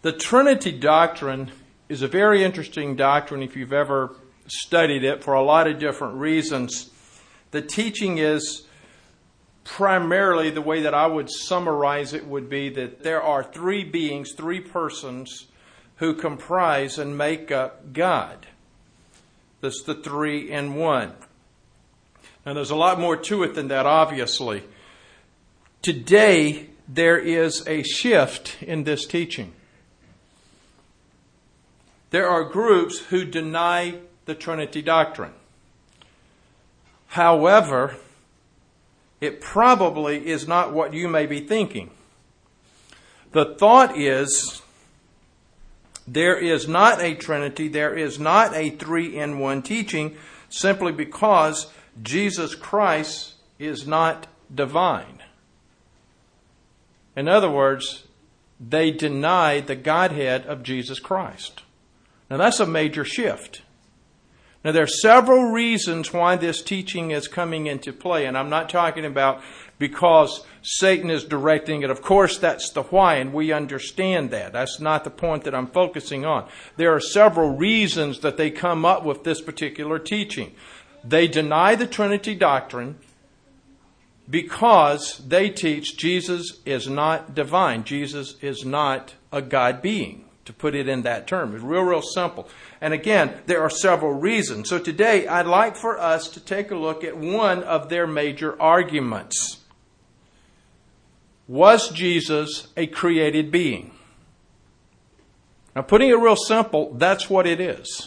The Trinity doctrine is a very interesting doctrine if you've ever studied it for a lot of different reasons. The teaching is primarily, the way that I would summarize it would be that there are three beings, three persons who comprise and make up God. That's the 3 in 1. Now there's a lot more to it than that, obviously. Today, there is a shift in this teaching. There are groups who deny the Trinity doctrine. However, it probably is not what you may be thinking. The thought is, there is not a Trinity, there is not a 3 in 1 teaching, simply because Jesus Christ is not divine. In other words, they deny the Godhead of Jesus Christ. Now that's a major shift. Now there are several reasons why this teaching is coming into play, and I'm not talking about because Satan is directing it. Of course, that's the why, and we understand that. That's not the point that I'm focusing on. There are several reasons that they come up with this particular teaching. They deny the Trinity doctrine because they teach Jesus is not divine. Jesus is not a God being, to put it in that term. It's real simple. And again, there are several reasons. So today, I'd like for us to take a look at one of their major arguments. Was Jesus a created being? Now, putting it real simple, that's what it is.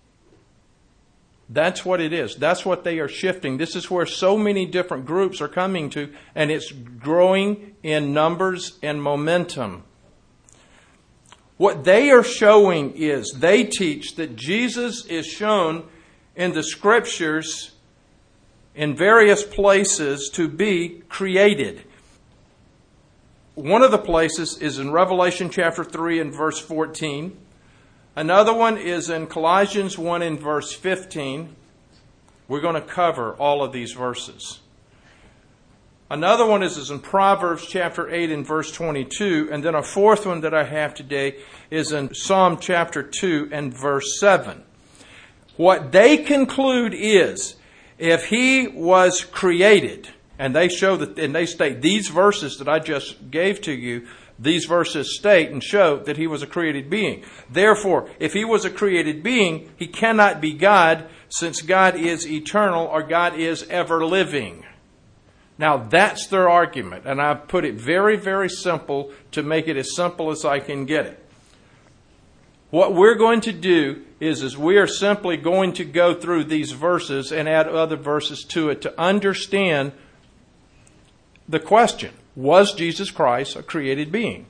That's what it is. That's what they are shifting. This is where so many different groups are coming to, and it's growing in numbers and momentum. What they are showing is they teach that Jesus is shown in the Scriptures in various places to be created. One of the places is in Revelation chapter 3 and verse 14. Another one is in Colossians 1 and verse 15. We're going to cover all of these verses. Another one is in Proverbs chapter 8 and verse 22. And then a fourth one that I have today is in Psalm chapter 2 and verse 7. What they conclude is, if he was created, and they show that, and they state these verses that I just gave to you, these verses state and show that he was a created being. Therefore, if he was a created being, he cannot be God, since God is eternal or God is ever living. Now, that's their argument, and I've put it very simple to make it as simple as I can get it. What we're going to do is we are simply going to go through these verses and add other verses to it to understand the question. Was Jesus Christ a created being?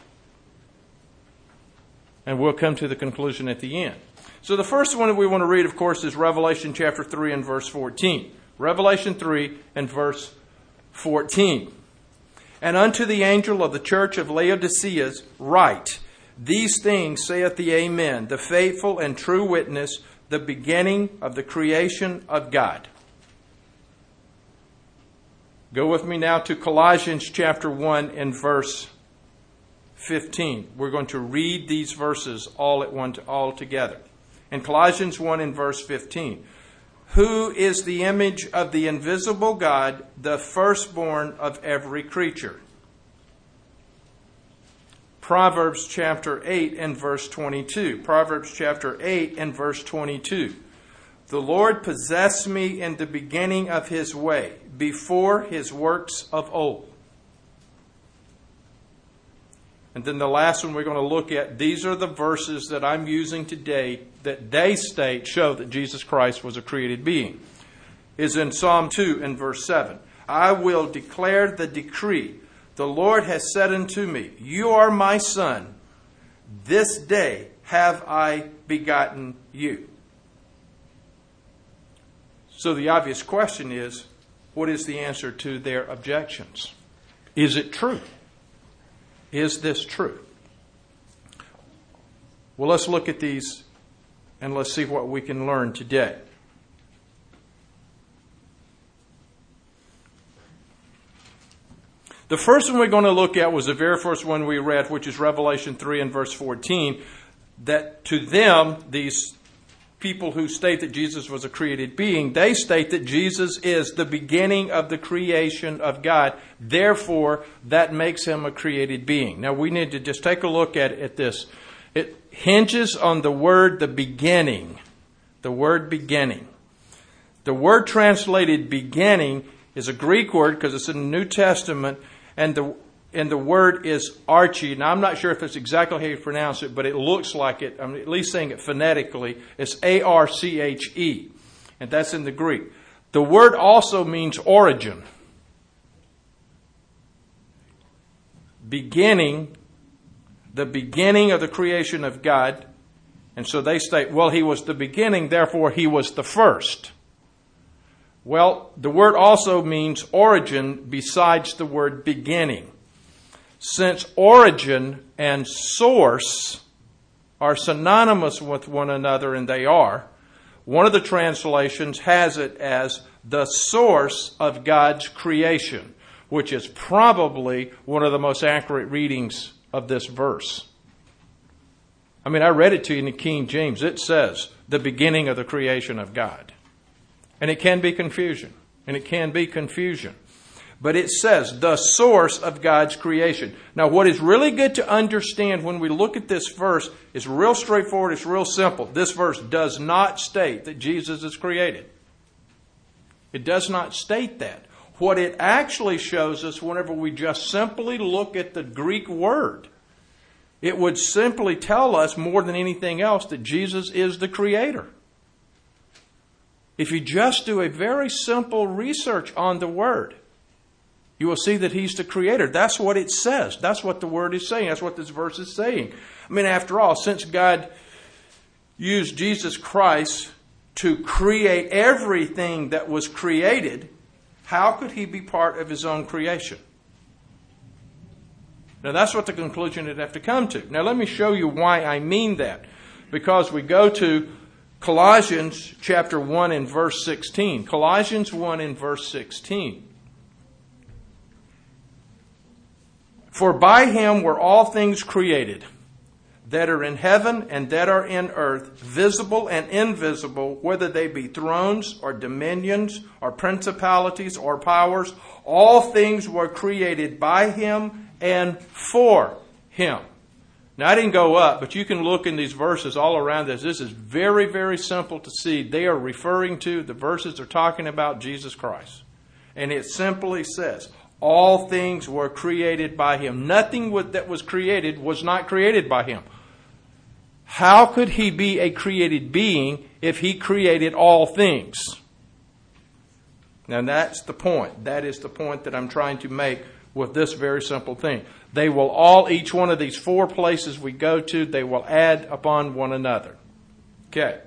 And we'll come to the conclusion at the end. So the first one that we want to read, of course, is Revelation chapter 3 and verse 14. Revelation 3 and verse 14. And unto the angel of the church of Laodicea write, These things saith the Amen, the faithful and true witness, the beginning of the creation of God. Go with me now to Colossians chapter 1 and verse 15. We're going to read these verses all together. In Colossians 1 and verse 15. Who is the image of the invisible God, the firstborn of every creature. Proverbs chapter 8 and verse 22. Proverbs chapter 8 and verse 22. The Lord possessed me in the beginning of his way, before his works of old. And then the last one we're going to look at, these are the verses that I'm using today that they state show that Jesus Christ was a created being. Is in Psalm 2 and verse 7. I will declare the decree. The Lord has said unto me, You are my son. This day have I begotten you. So the obvious question is, what is the answer to their objections? Is it true? Is this true? Well, let's look at these and let's see what we can learn today. The first one we're going to look at was the very first one we read, which is Revelation 3 and verse 14, that to them, these people who state that Jesus was a created being, they state that Jesus is the beginning of the creation of God. Therefore, that makes him a created being. Now, we need to just take a look at this. It hinges on the word the beginning. The word beginning. The word translated beginning is a Greek word because it's in the New Testament, and the word is arche. Now, I'm not sure if it's exactly how you pronounce it, but it looks like it. I'm at least saying it phonetically. It's A-R-C-H-E, and that's in the Greek. The word also means origin. Beginning, the beginning of the creation of God. And so they state, well, he was the beginning, therefore he was the first. Well, the word also means origin besides the word beginning. Since origin and source are synonymous with one another, and they are, one of the translations has it as the source of God's creation, which is probably one of the most accurate readings of this verse. I mean, I read it to you in the King James. It says, the beginning of the creation of God. And it can be confusion. But it says, the source of God's creation. Now, what is really good to understand when we look at this verse is real straightforward, it's real simple. This verse does not state that Jesus is created. It does not state that. What it actually shows us whenever we just simply look at the Greek word, it would simply tell us more than anything else that Jesus is the creator. If you just do a very simple research on the word, you will see that he's the creator. That's what it says. That's what the word is saying. That's what this verse is saying. I mean, after all, since God used Jesus Christ to create everything that was created, how could he be part of his own creation? Now, that's what the conclusion you'd have to come to. Now, let me show you why I mean that. Because we go to Colossians chapter 1 and verse 16. Colossians 1 and verse 16. For by him were all things created, that are in heaven and that are in earth, visible and invisible, whether they be thrones or dominions or principalities or powers. All things were created by him and for him. Now, I didn't go up, but you can look in these verses all around this. This is very, very simple to see. They are referring to, the verses are talking about Jesus Christ. And it simply says, all things were created by him. Nothing that was created was not created by him. How could he be a created being if he created all things? Now, that's the point. That is the point that I'm trying to make with this very simple thing. They will all, each one of these four places we go to, they will add upon one another. Okay.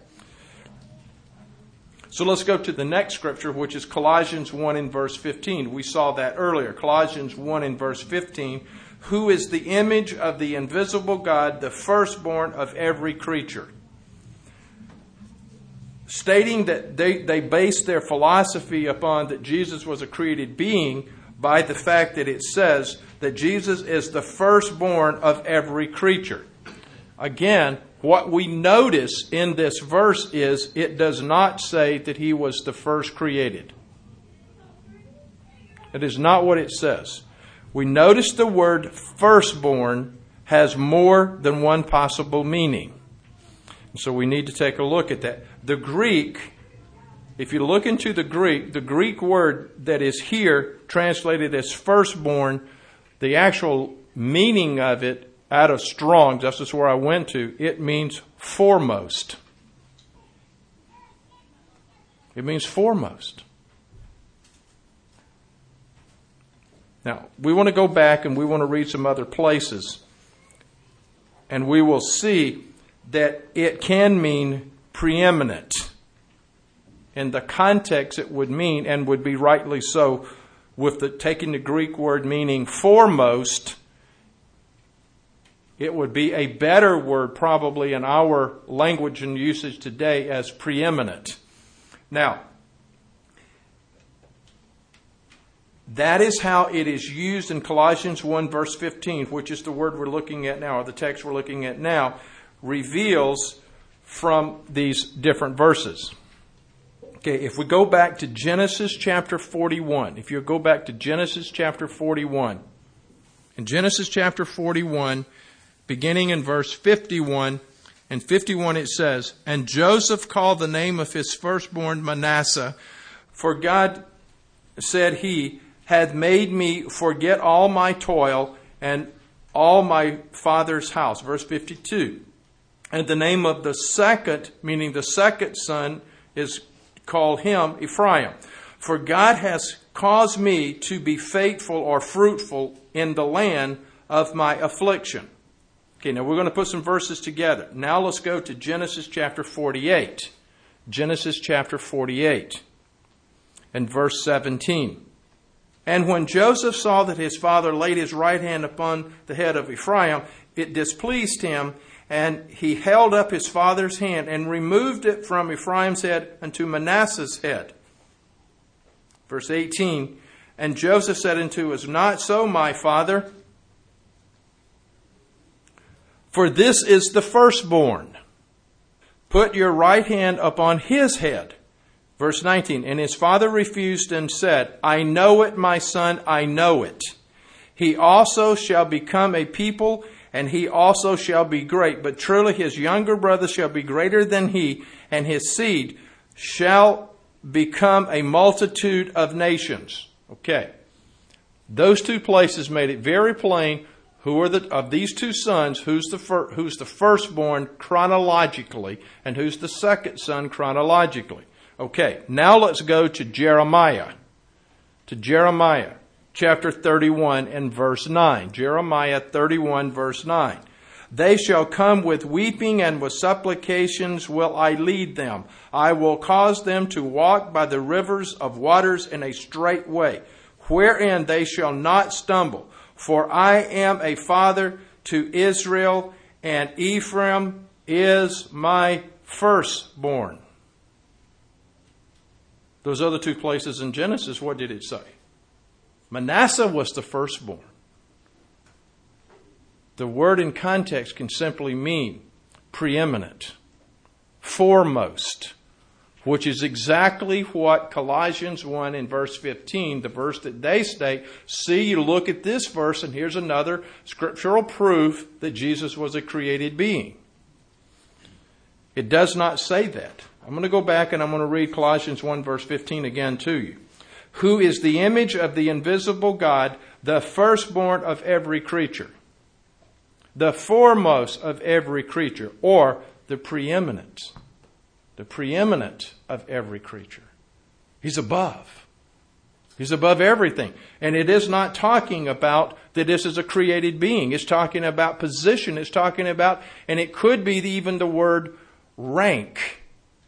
So let's go to the next scripture, which is Colossians 1 and verse 15. We saw that earlier. Colossians 1 and verse 15. Who is the image of the invisible God, the firstborn of every creature. Stating that they based their philosophy upon that Jesus was a created being by the fact that it says that Jesus is the firstborn of every creature. Again, what we notice in this verse is it does not say that he was the first created. It is not what it says. We notice the word firstborn has more than one possible meaning. So we need to take a look at that. The Greek, if you look into the Greek word that is here translated as firstborn, the actual meaning of it out of Strong's, that's just where I went to, it means foremost. It means foremost. Now, we want to go back and we want to read some other places. And we will see that it can mean preeminent. In the context it would mean, and would be rightly so, with taking the Greek word meaning foremost, it would be a better word probably in our language and usage today as preeminent. Now, That is how it is used in Colossians 1 verse 15, which is the word we're looking at now, or the text we're looking at now, reveals from these different verses. Okay, if we go back to Genesis chapter 41, if you go back to Genesis chapter 41, in Genesis chapter 41, beginning in verse 51, in 51 it says, "And Joseph called the name of his firstborn Manasseh, for God, said he, hath made me forget all my toil and all my father's house." Verse 52. "And the name of the second," meaning the second son, is called him Ephraim. "For God has caused me to be faithful or fruitful in the land of my affliction." Okay, now we're going to put some verses together. Now let's go to Genesis chapter 48. Genesis chapter 48 and verse 17. "And when Joseph saw that his father laid his right hand upon the head of Ephraim, it displeased him, and he held up his father's hand and removed it from Ephraim's head unto Manasseh's head." Verse 18, "And Joseph said unto us, Not so, my father, for this is the firstborn. Put your right hand upon his head." Verse 19, "And his father refused and said, I know it, my son, I know it. He also shall become a people, and he also shall be great. But truly his younger brother shall be greater than he, and his seed shall become a multitude of nations." Okay. Those two places made it very plain who are of these two sons, who's the firstborn chronologically, and who's the second son chronologically. Okay, now let's go to Jeremiah. To Jeremiah chapter 31 and verse 9. Jeremiah 31 verse 9. "They shall come with weeping, and with supplications will I lead them. I will cause them to walk by the rivers of waters in a straight way, wherein they shall not stumble. For I am a father to Israel, and Ephraim is my firstborn." Those other two places in Genesis, what did it say? Manasseh was the firstborn. The word in context can simply mean preeminent, foremost, which is exactly what Colossians 1 in verse 15, the verse that they state, see, you look at this verse, and here's another scriptural proof that Jesus was a created being. It does not say that. I'm going to go back and I'm going to read Colossians 1 verse 15 again to you. "Who is the image of the invisible God, the firstborn of every creature, the foremost of every creature," or the preeminent of every creature. He's above. He's above everything. And it is not talking about that this is a created being. It's talking about position. It's talking about, and it could be even the word rank.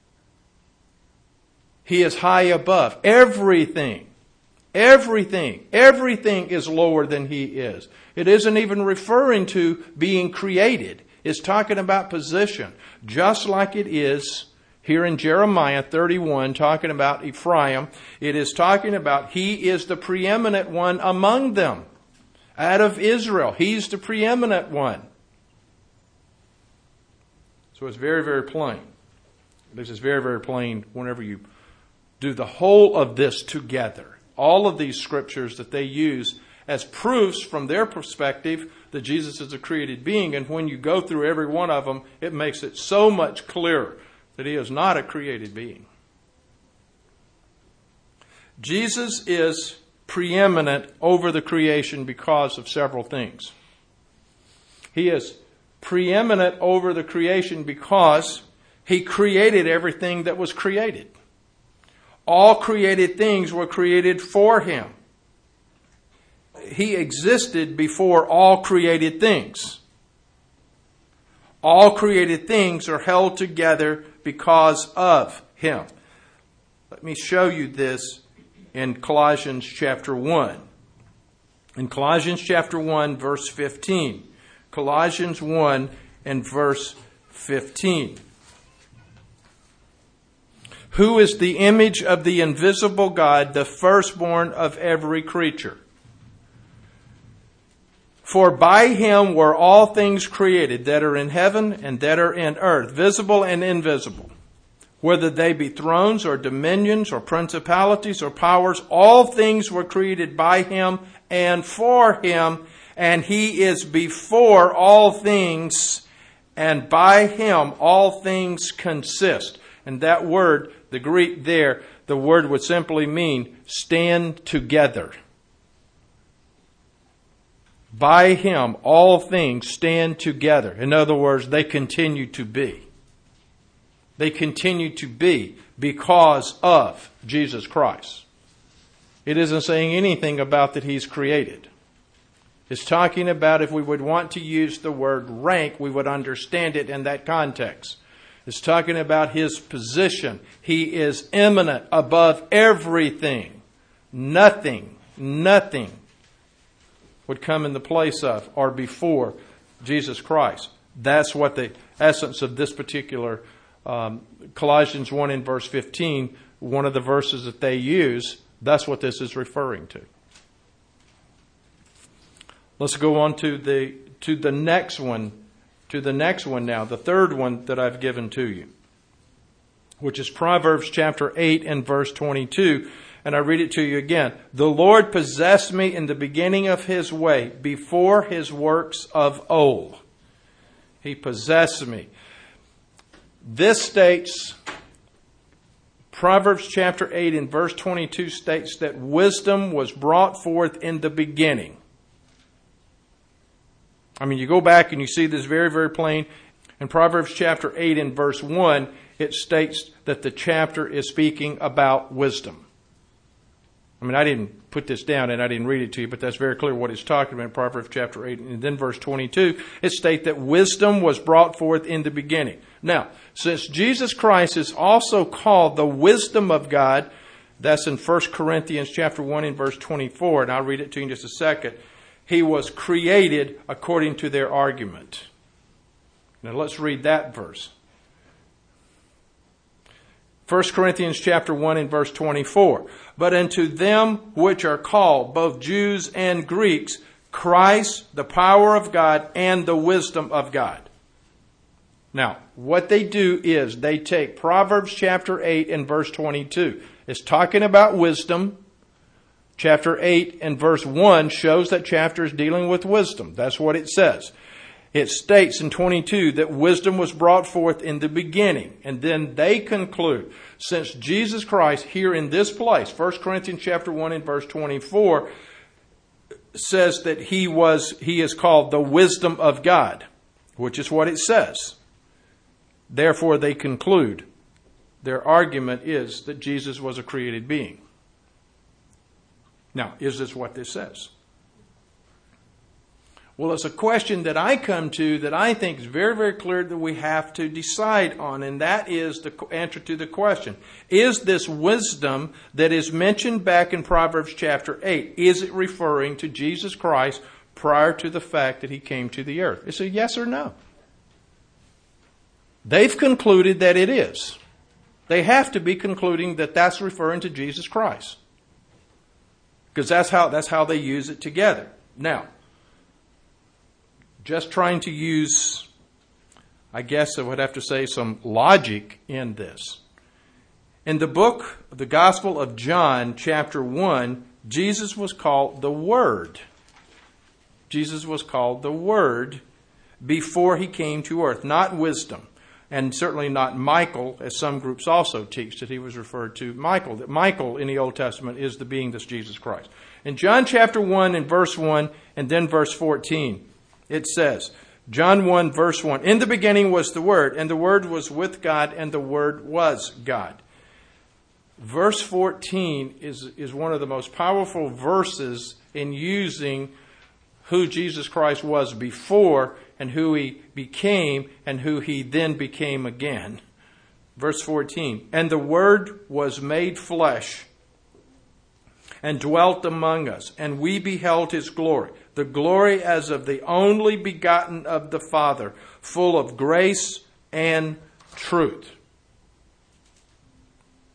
He is high above everything. Everything is lower than he is. It isn't even referring to being created. It's talking about position, just like it is here in Jeremiah 31, talking about Ephraim. It is talking about he is the preeminent one among them. Out of Israel, he's the preeminent one. So it's very, very plain. This is very, very plain whenever you do the whole of this together. All of these scriptures that they use as proofs from their perspective that Jesus is a created being. And when you go through every one of them, it makes it so much clearer that he is not a created being. Jesus is preeminent over the creation because of several things. He is preeminent over the creation because he created everything that was created. All created things were created for him. He existed before all created things. All created things are held together because of him. Let me show you this in Colossians chapter 1. In Colossians chapter 1, verse 15. Colossians 1 and verse 15. who is the image of the invisible God, the firstborn of every creature. For by him were all things created that are in heaven and that are in earth, visible and invisible. Whether they be thrones or dominions or principalities or powers, all things were created by him and for him, and he is before all things, and by him all things consist. And that word, the Greek there, the word would simply mean stand together. By him all things stand together. In other words, they continue to be. They continue to be because of Jesus Christ. It isn't saying anything about that he's created. It's talking about, if we would want to use the word rank, we would understand it in that context. It's talking about his position. He is eminent above everything. Nothing would come in the place of or before Jesus Christ. That's what the essence of this particular Colossians 1 in verse 15, one of the verses that they use, that's what this is referring to. Let's go on to the next one. To the next one now, the third one that I've given to you, which is Proverbs chapter 8 and verse 22. And I read it to you again. The Lord possessed me in the beginning of his way, before his works of old. He possessed me. This states, Proverbs chapter 8 and verse 22 states that wisdom was brought forth in the beginning. I mean, you go back and you see this very, very plain. In Proverbs chapter 8 and verse 1, it states that the chapter is speaking about wisdom. I mean, I didn't put this down and I didn't read it to you, but that's very clear what it's talking about in Proverbs chapter 8. And then verse 22, it states that wisdom was brought forth in the beginning. Now, since Jesus Christ is also called the wisdom of God, that's in 1 Corinthians chapter 1 and verse 24, and I'll read it to you in just a second. He was created according to their argument. Now let's read that verse. 1 Corinthians chapter 1 and verse 24. But unto them which are called, both Jews and Greeks, Christ, the power of God and the wisdom of God. Now, what they do is they take Proverbs chapter 8 and verse 22. It's talking about wisdom. Chapter 8 and verse 1 shows that chapter is dealing with wisdom. That's what it says. It states in 22 that wisdom was brought forth in the beginning. And then they conclude, since Jesus Christ here in this place, 1 Corinthians chapter 1 and verse 24, says that he is called the wisdom of God, which is what it says. Therefore, they conclude, their argument is that Jesus was a created being. Now, is this what this says? Well, it's a question that I come to that I think is very, very clear that we have to decide on, and that is the answer to the question. Is this wisdom that is mentioned back in Proverbs chapter 8, is it referring to Jesus Christ prior to the fact that he came to the earth? It's a yes or no. They've concluded that it is. They have to be concluding that that's referring to Jesus Christ. Because that's how they use it together. Now, just trying to use, I guess I would have to say, some logic in this. In the book, the Gospel of John, chapter 1, Jesus was called the Word. Jesus was called the Word before he came to earth, not wisdom. And certainly not Michael, as some groups also teach that he was referred to Michael. That Michael in the Old Testament is the being that's Jesus Christ. In John chapter 1 and verse 1 and then verse 14, it says, John 1 verse 1, in the beginning was the Word, and the Word was with God, and the Word was God. Verse 14 is one of the most powerful verses in using who Jesus Christ was before and who he became and who he then became again. Verse 14, and the Word was made flesh and dwelt among us, and we beheld his glory, the glory as of the only begotten of the Father, full of grace and truth.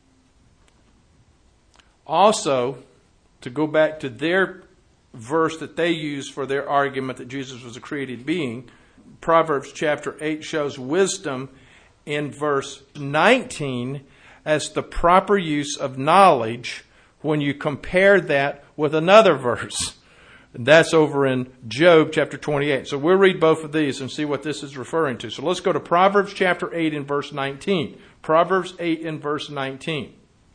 Also, to go back to their verse that they use for their argument that Jesus was a created being, Proverbs chapter 8 shows wisdom in verse 19 as the proper use of knowledge when you compare that with another verse. That's over in Job chapter 28. So we'll read both of these and see what this is referring to. So let's go to Proverbs chapter 8 and verse 19. Proverbs 8 and verse 19.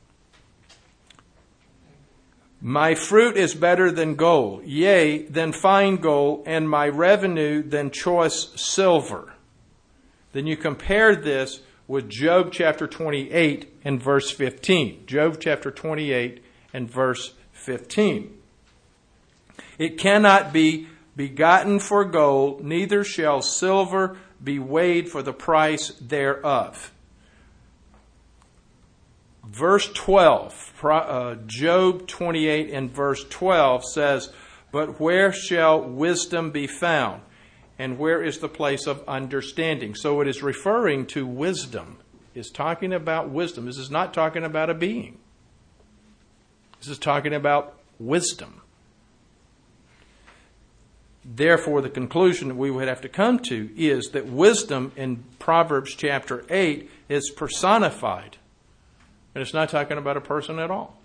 My fruit is better than gold, yea, than fine gold, and my revenue than choice silver. Then you compare this with Job chapter 28 and verse 15. Job chapter 28 and verse 15. It cannot be begotten for gold, neither shall silver be weighed for the price thereof. Verse 12, Job 28 and verse 12 says, but where shall wisdom be found? And where is the place of understanding? So it is referring to wisdom. It's talking about wisdom. This is not talking about a being. This is talking about wisdom. Therefore, the conclusion that we would have to come to is that wisdom in Proverbs chapter 8 is personified. And it's not talking about a person at all.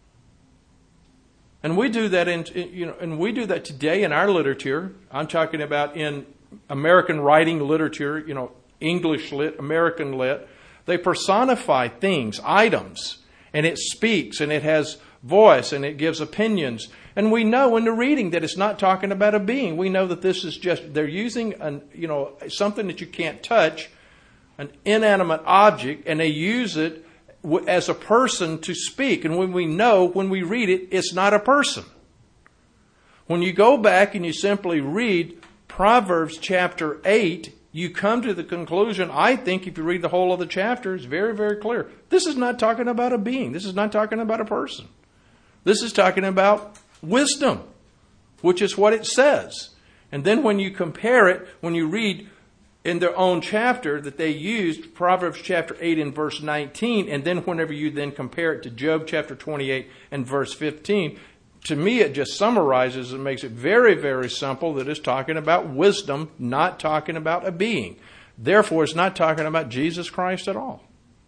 And we do that and we do that today in our literature. I'm talking about in American writing literature, English lit, American lit. They personify things, items, and it speaks and it has voice and it gives opinions. And we know in the reading that it's not talking about a being. We know that this is just, they're using something that you can't touch, an inanimate object, and they use it as a person to speak. And when we read it, it's not a person. When you go back and you simply read Proverbs chapter 8, you come to the conclusion, I think if you read the whole of the chapter, it's very, very clear. This is not talking about a being. This is not talking about a person. This is talking about wisdom, which is what it says. And then when you compare it, when you read in their own chapter that they used, Proverbs chapter 8 and verse 19, and then whenever you then compare it to Job chapter 28 and verse 15, to me it just summarizes and makes it very, very simple that it's talking about wisdom, not talking about a being. Therefore, it's not talking about Jesus Christ at all.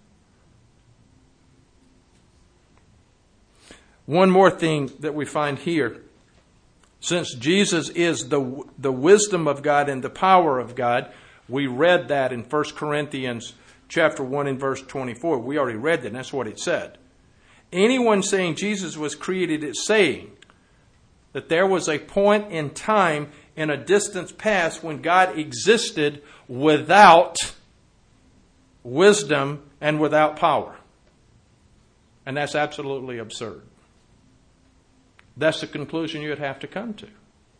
One more thing that we find here. Since Jesus is the wisdom of God and the power of God, we read that in 1 Corinthians chapter 1 and verse 24. We already read that, and that's what it said. Anyone saying Jesus was created is saying that there was a point in time in a distant past when God existed without wisdom and without power. And that's absolutely absurd. That's the conclusion you would have to come to.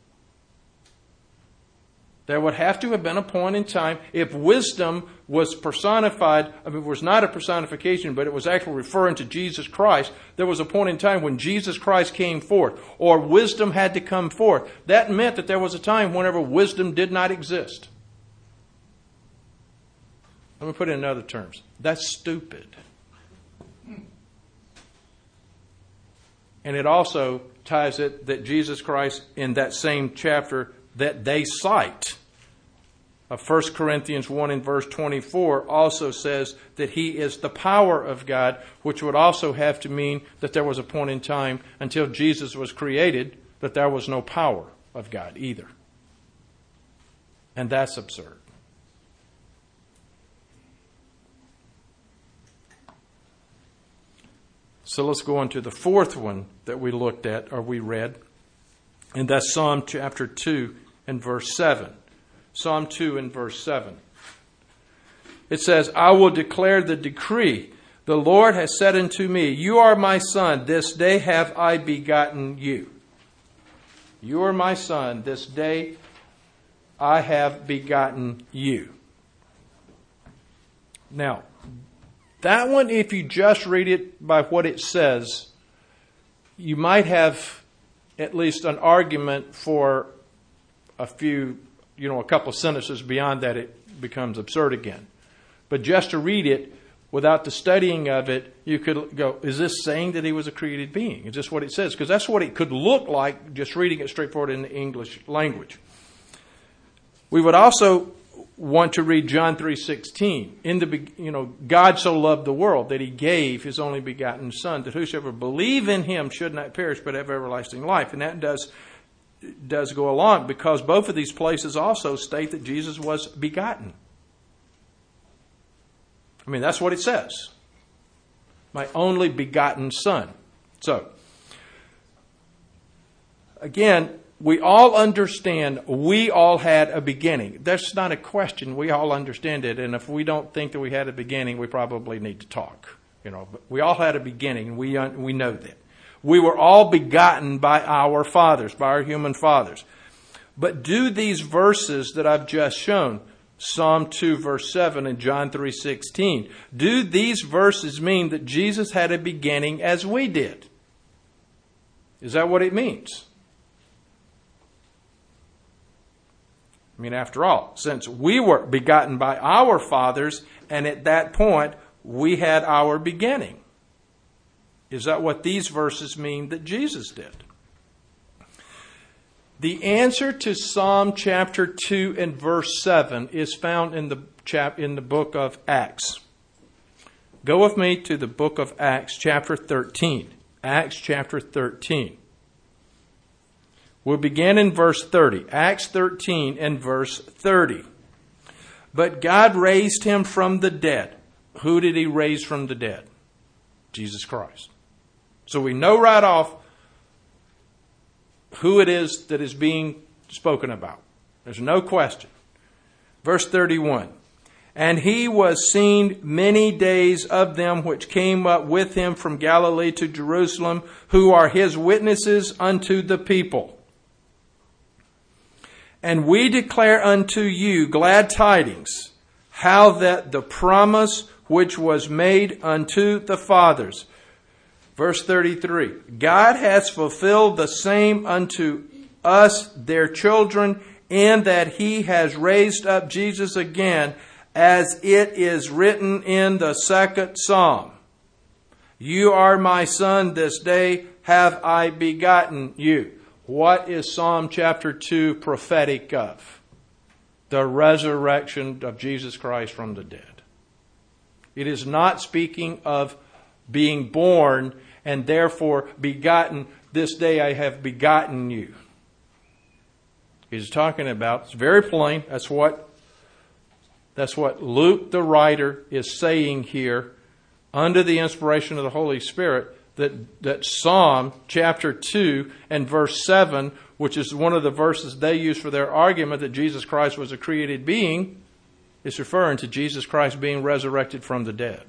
There would have to have been a point in time, if wisdom was personified, it was not a personification, but it was actually referring to Jesus Christ. There was a point in time when Jesus Christ came forth, or wisdom had to come forth. That meant that there was a time whenever wisdom did not exist. Let me put it in other terms. That's stupid. And it also ties it that Jesus Christ, in that same chapter that they cite of 1 Corinthians 1 and verse 24, also says that He is the power of God, which would also have to mean that there was a point in time until Jesus was created that there was no power of God either. And that's absurd. So let's go on to the fourth one that we looked at, or we read. And that's Psalm chapter 2 and verse 7. Psalm 2 and verse 7. It says, I will declare the decree. The Lord has said unto me, you are my son, this day have I begotten you. You are my son, this day I have begotten you. Now, that one, if you just read it by what it says, you might have at least an argument for a couple sentences. Beyond that, it becomes absurd again. But just to read it without the studying of it, you could go, is this saying that he was a created being? Is this what it says? Because that's what it could look like just reading it straightforward in the English language. We would also want to read John 3:16. God so loved the world that he gave his only begotten Son, that whosoever believe in him should not perish but have everlasting life. And that does go along, because both of these places also state that Jesus was begotten. I mean, that's what it says. My only begotten Son. So, again, we all understand we all had a beginning. That's not a question. We all understand it. And if we don't think that we had a beginning, we probably need to talk. But we all had a beginning. We know that. We were all begotten by our fathers, by our human fathers. But do these verses that I've just shown, Psalm 2 verse 7 and John 3:16, do these verses mean that Jesus had a beginning as we did? Is that what it means? I mean, after all, since we were begotten by our fathers, and at that point we had our beginning. Is that what these verses mean that Jesus did? The answer to Psalm chapter 2 and verse 7 is found in the book of Acts. Go with me to the book of Acts chapter 13. Acts chapter 13. We'll begin in verse 30. Acts 13 and verse 30. But God raised him from the dead. Who did he raise from the dead? Jesus Christ. So we know right off who it is that is being spoken about. There's no question. Verse 31. And he was seen many days of them which came up with him from Galilee to Jerusalem, who are his witnesses unto the people. And we declare unto you glad tidings, how that the promise which was made unto the fathers. Verse 33, God has fulfilled the same unto us, their children, in that he has raised up Jesus again, as it is written in the second Psalm. You are my son, this day have I begotten you. What is Psalm chapter 2 prophetic of? The resurrection of Jesus Christ from the dead. It is not speaking of being born and therefore begotten. This day I have begotten you. He's talking about, it's very plain, that's what Luke the writer is saying here under the inspiration of the Holy Spirit, that Psalm chapter 2 and verse 7, which is one of the verses they use for their argument that Jesus Christ was a created being, is referring to Jesus Christ being resurrected from the dead.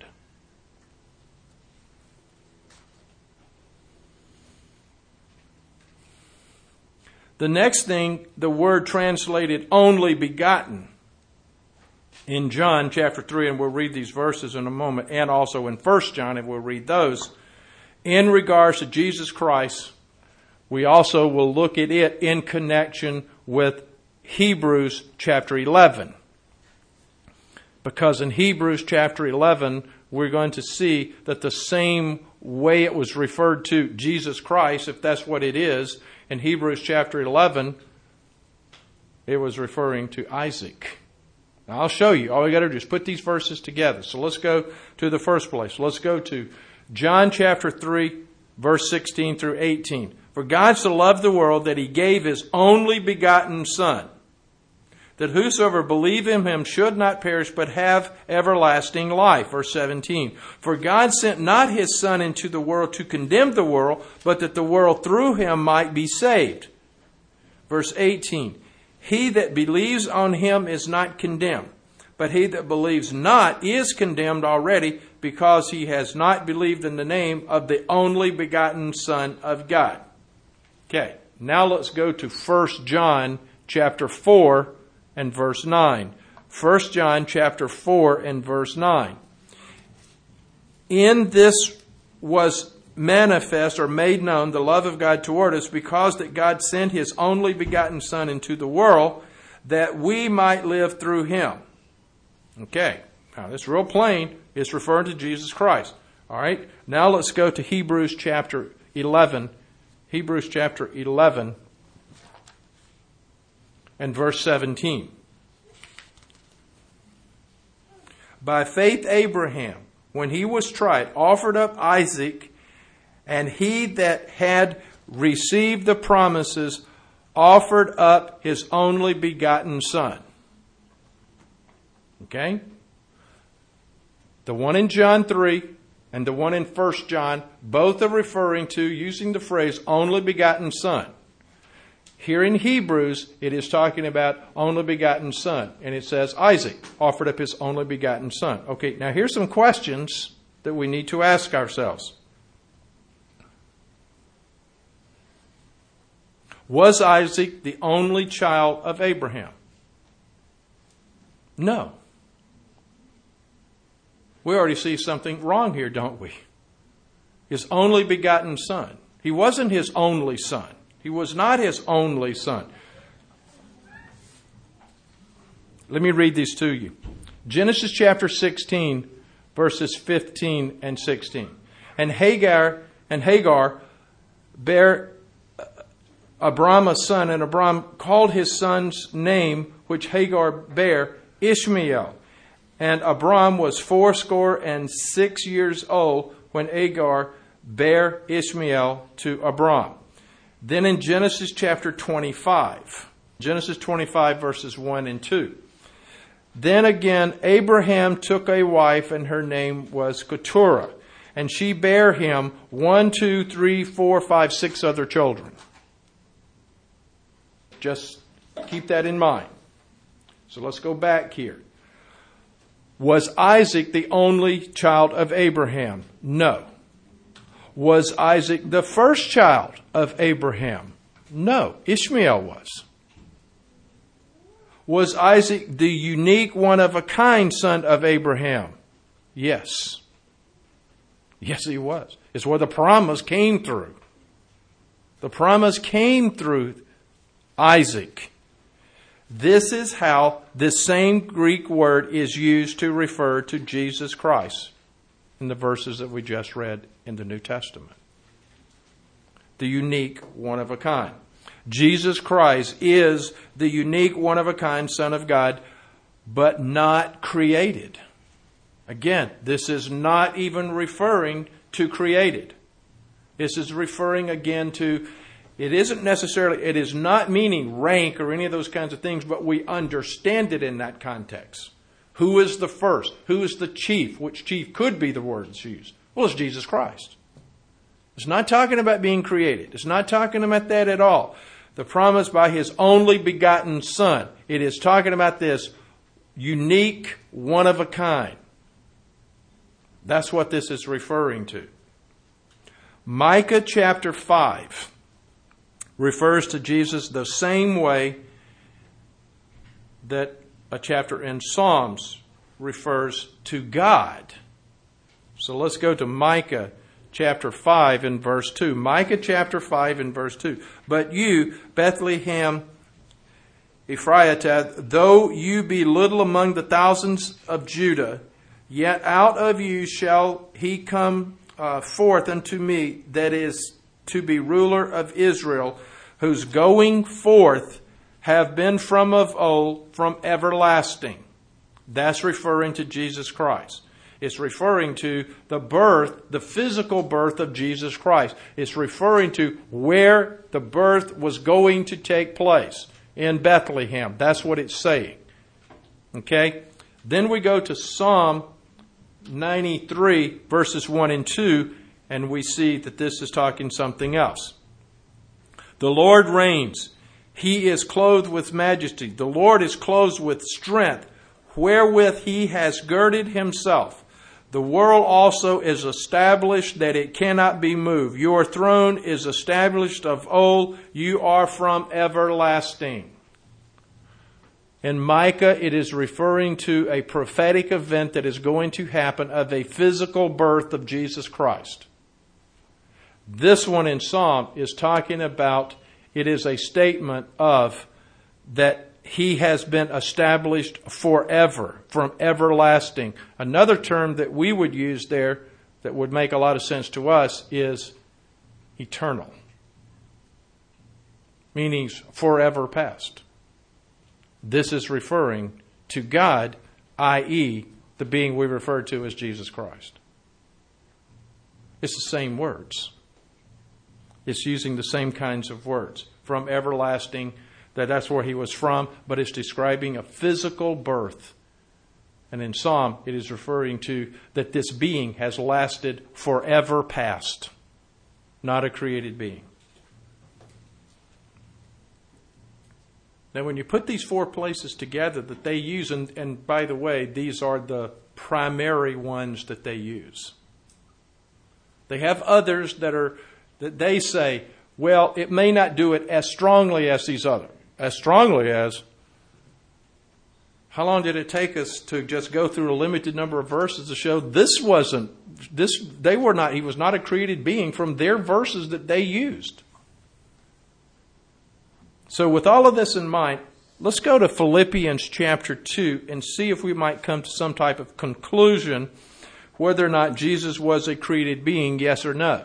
The next thing, the word translated only begotten in John chapter 3, and we'll read these verses in a moment, and also in 1 John, and we'll read those. In regards to Jesus Christ, we also will look at it in connection with Hebrews chapter 11. Because in Hebrews chapter 11, we're going to see that the same way it was referred to Jesus Christ, if that's what it is, in Hebrews chapter 11, it was referring to Isaac. Now I'll show you. All we got to do is put these verses together. So let's go to the first place. Let's go to John chapter 3, verse 16 through 18. For God so loved the world that he gave his only begotten Son, that whosoever believe in him should not perish but have everlasting life. Verse 17. For God sent not his Son into the world to condemn the world, but that the world through him might be saved. Verse 18. He that believes on him is not condemned, but he that believes not is condemned already, because he has not believed in the name of the only begotten Son of God. Okay, now let's go to 1 John chapter 4 and verse 9. 1 John chapter 4 and verse 9. In this was manifest or made known the love of God toward us, because that God sent his only begotten Son into the world that we might live through him. Okay, Now, this real plain is referring to Jesus Christ. All right? Now let's go to Hebrews chapter 11. Hebrews chapter 11 and verse 17. By faith Abraham, when he was tried, offered up Isaac, and he that had received the promises offered up his only begotten son. Okay? The one in John 3 and the one in 1 John, both are referring to, using the phrase, only begotten son. Here in Hebrews, it is talking about only begotten son. And it says Isaac offered up his only begotten son. Okay, now here's some questions that we need to ask ourselves. Was Isaac the only child of Abraham? No. We already see something wrong here, don't we? His only begotten son. He wasn't his only son. He was not his only son. Let me read these to you. Genesis chapter 16, verses 15 and 16. And Hagar bare Abram a son, and Abram called his son's name, which Hagar bare, Ishmael. And Abram was 86 years old when Hagar bare Ishmael to Abram. Then in Genesis chapter 25, Genesis 25 verses 1 and 2. Then again Abraham took a wife, and her name was Keturah, and she bare him 6 other children. Just keep that in mind. So let's go back here. Was Isaac the only child of Abraham? No. Was Isaac the first child of Abraham? No. Ishmael was. Was Isaac the unique, one-of-a-kind son of Abraham? Yes. Yes, he was. It's where the promise came through. The promise came through Isaac. This is how this same Greek word is used to refer to Jesus Christ in the verses that we just read in the New Testament. The unique, one-of-a-kind. Jesus Christ is the unique, one-of-a-kind Son of God, but not created. Again, this is not even referring to created. This is referring again to, it is not meaning rank or any of those kinds of things, but we understand it in that context. Who is the first? Who is the chief? Which chief could be the word that's used? Well, it's Jesus Christ. It's not talking about being created. It's not talking about that at all. The promise by his only begotten Son. It is talking about this unique, one of a kind. That's what this is referring to. Micah chapter 5 refers to Jesus the same way that a chapter in Psalms refers to God. So let's go to Micah chapter 5 and verse 2. Micah chapter 5 and verse 2. But you, Bethlehem Ephrathah, though you be little among the thousands of Judah, yet out of you shall he come forth unto me, that is to be ruler of Israel, whose going forth have been from of old, from everlasting. That's referring to Jesus Christ. It's referring to the birth, the physical birth of Jesus Christ. It's referring to where the birth was going to take place, in Bethlehem. That's what it's saying. Okay? Then we go to Psalm 93, verses 1 and 2, and we see that this is talking something else. The Lord reigns. He is clothed with majesty. The Lord is clothed with strength, wherewith he has girded himself. The world also is established that it cannot be moved. Your throne is established of old. You are from everlasting. In Micah, it is referring to a prophetic event that is going to happen of a physical birth of Jesus Christ. This one in Psalm is talking about, it is a statement of that He has been established forever, from everlasting. Another term that we would use there that would make a lot of sense to us is eternal, meaning forever past. This is referring to God, i.e., the being we refer to as Jesus Christ. It's the same words. It's using the same kinds of words. From everlasting, that's where he was from, but it's describing a physical birth. And in Psalm, it is referring to that this being has lasted forever past, not a created being. Now, when you put these four places together that they use, and by the way, these are the primary ones that they use. They have others that they say, well, it may not do it as strongly as these others. As strongly as, how long did it take us to just go through a limited number of verses to show he was not a created being from their verses that they used. So with all of this in mind, let's go to Philippians chapter 2 and see if we might come to some type of conclusion whether or not Jesus was a created being, yes or no.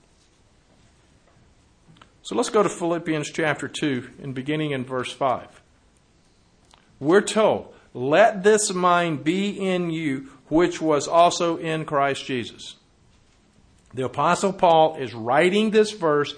So let's go to Philippians chapter 2 and beginning in verse 5. We're told, let this mind be in you, which was also in Christ Jesus. The Apostle Paul is writing these verses,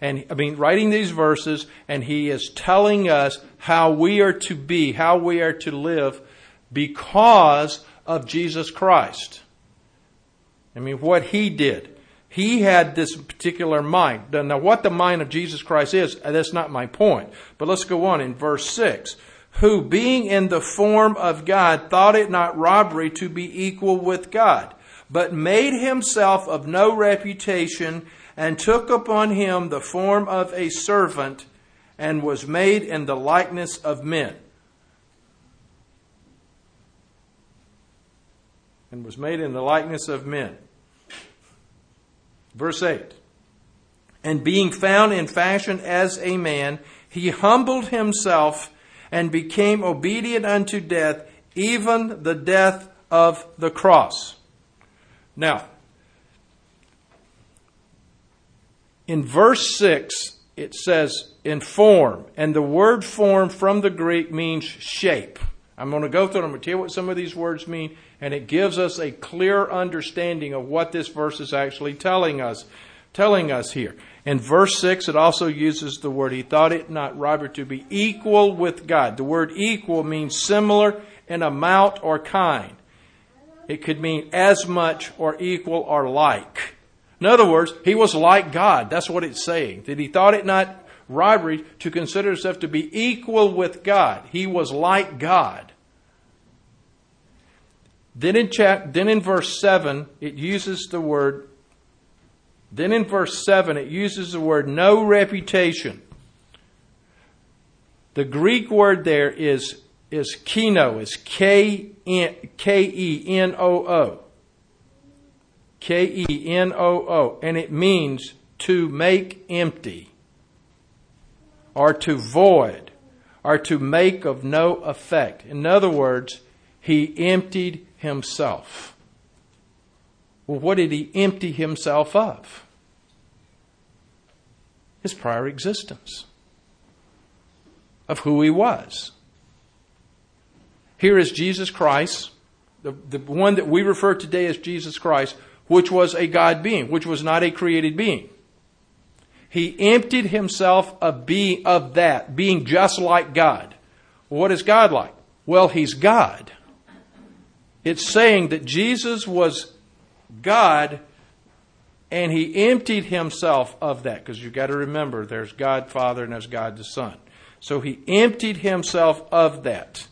and he is telling us how we are to be, how we are to live because of Jesus Christ. What he did. He had this particular mind. Now, what the mind of Jesus Christ is, that's not my point. But let's go on in verse 6. Who, being in the form of God, thought it not robbery to be equal with God, but made himself of no reputation, and took upon him the form of a servant, and was made in the likeness of men. And was made in the likeness of men. Verse 8. And being found in fashion as a man, he humbled himself and became obedient unto death, even the death of the cross. Now, in verse 6, it says in form. And the word form from the Greek means shape. I'm going to go through them and tell you what some of these words mean. And it gives us a clear understanding of what this verse is actually telling us here. In verse 6, it also uses the word, he thought it not robbery to be equal with God. The word equal means similar in amount or kind. It could mean as much or equal or like. In other words, he was like God. That's what it's saying. That he thought it not robbery to consider himself to be equal with God. He was like God. Then in verse 7, it uses the word no reputation. The Greek word there is keno, is K-E-N-O-O. K-E-N-O-O. And it means to make empty, or to void, or to make of no effect. In other words, he emptied himself. Well, what did he empty himself of? His prior existence. Of who he was. Here is Jesus Christ, the one that we refer today as Jesus Christ, which was a God being, which was not a created being. He emptied himself of being just like God. Well, what is God like? Well, he's God. It's saying that Jesus was God and he emptied himself of that. Because you've got to remember, there's God Father and there's God the Son. So he emptied himself of that.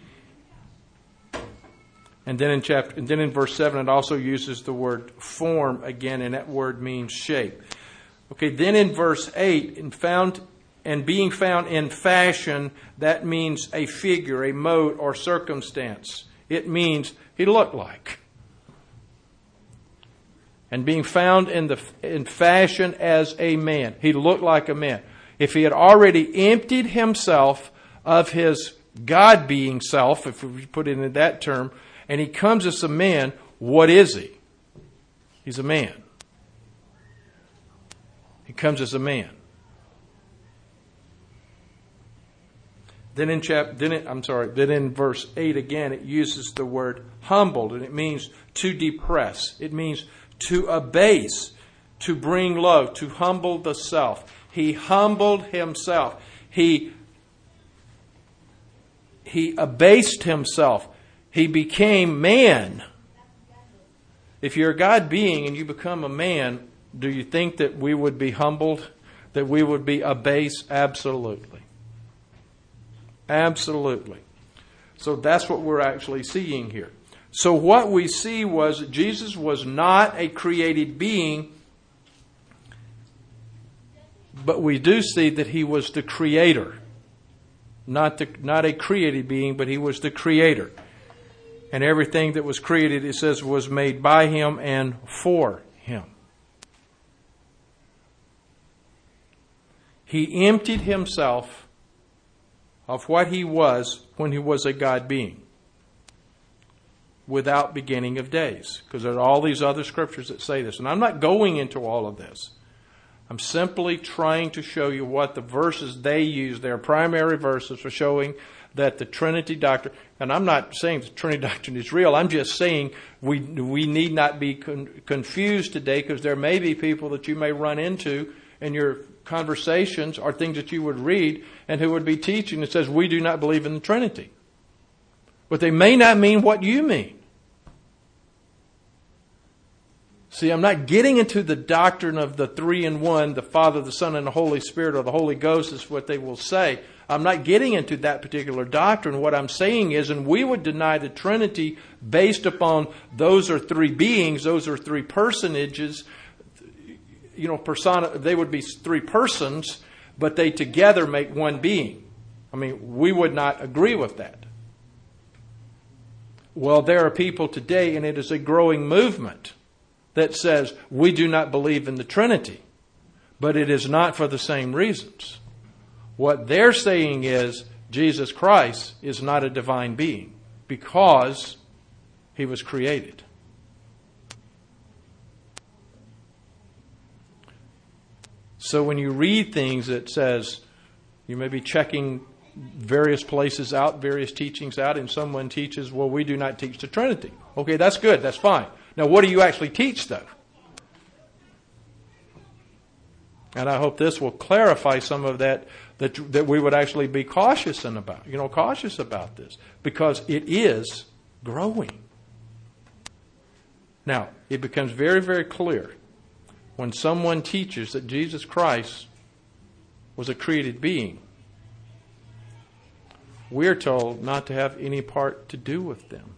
And then in verse 7, it also uses the word form again, and that word means shape. Okay, then in verse 8, being found in fashion, that means a figure, a mode, or circumstance. It means he looked like. And being found in fashion as a man. He looked like a man. If he had already emptied himself of his God being self, if we put it in that term, and he comes as a man, what is he? He's a man. He comes as a man. Then in verse 8 again, it uses the word humbled, and it means to depress. It means to abase, to bring low, to humble the self. He humbled himself. He abased himself. He became man. If you're a God being and you become a man, do you think that we would be humbled? That we would be abased? Absolutely. Absolutely. So that's what we're actually seeing here. So what we see was that Jesus was not a created being, but we do see that he was the creator. Not a created being, but he was the creator. And everything that was created, it says, was made by him and for him. He emptied himself of what he was when he was a God being, without beginning of days. Because there are all these other scriptures that say this. And I'm not going into all of this. I'm simply trying to show you what the verses they use, their primary verses, for showing that the Trinity doctrine, and I'm not saying the Trinity doctrine is real, I'm just saying we need not be confused today, because there may be people that you may run into in your conversations or things that you would read and who would be teaching that says we do not believe in the Trinity. But they may not mean what you mean. See, I'm not getting into the doctrine of the three in one, the Father, the Son, and the Holy Spirit, or the Holy Ghost is what they will say. I'm not getting into that particular doctrine. What I'm saying is, and we would deny the Trinity based upon those are three beings, those are three personages, they would be three persons, but they together make one being. I mean, we would not agree with that. Well, there are people today, and it is a growing movement, that says we do not believe in the Trinity, but it is not for the same reasons. What they're saying is Jesus Christ is not a divine being because he was created. So when you read things that says, you may be checking various places out, various teachings out, and someone teaches, well, we do not teach the Trinity. Okay, that's good, that's fine. Now, what do you actually teach, though? And I hope this will clarify some of that we would actually be cautious about this, because it is growing. Now, it becomes very, very clear when someone teaches that Jesus Christ was a created being, we're told not to have any part to do with them.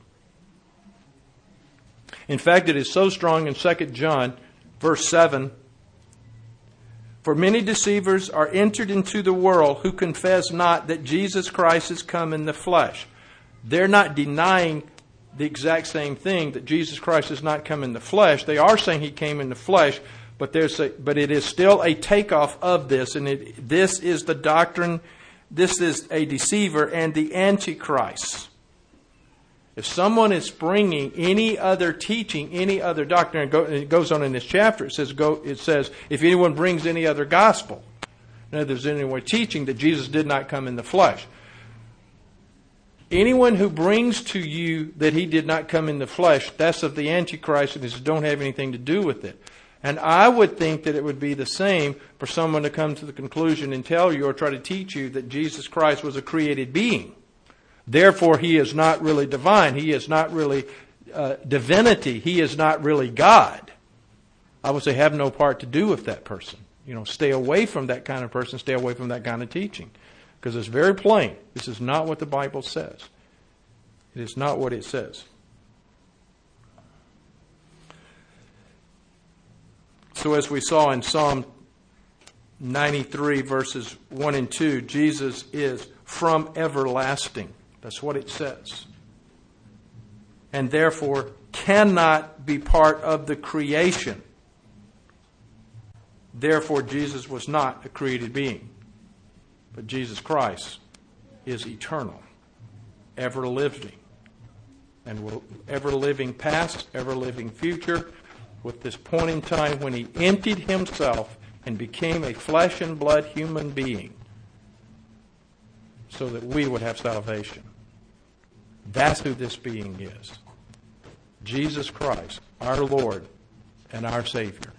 In fact, it is so strong in 2 John, verse 7, for many deceivers are entered into the world who confess not that Jesus Christ is come in the flesh. They're not denying the exact same thing, that Jesus Christ has not come in the flesh. They are saying he came in the flesh, but it is still a takeoff of this, and this is the doctrine. This is a deceiver and the Antichrist. If someone is bringing any other teaching, any other doctrine, and it goes on in this chapter, it says, if anyone brings any other gospel, in other words, anyone teaching that Jesus did not come in the flesh. Anyone who brings to you that he did not come in the flesh, that's of the Antichrist, and this don't have anything to do with it. And I would think that it would be the same for someone to come to the conclusion and tell you or try to teach you that Jesus Christ was a created being. Therefore, he is not really divine. He is not really divinity. He is not really God. I would say have no part to do with that person. Stay away from that kind of person. Stay away from that kind of teaching. Because it's very plain. This is not what the Bible says. It is not what it says. So as we saw in Psalm 93, verses 1 and 2, Jesus is from everlasting. That's what it says. And therefore cannot be part of the creation. Therefore, Jesus was not a created being. But Jesus Christ is eternal. ever living. And will ever living past, ever living future, with this point in time when he emptied himself and became a flesh and blood human being so that we would have salvation. That's who this being is. Jesus Christ, our Lord and our Savior.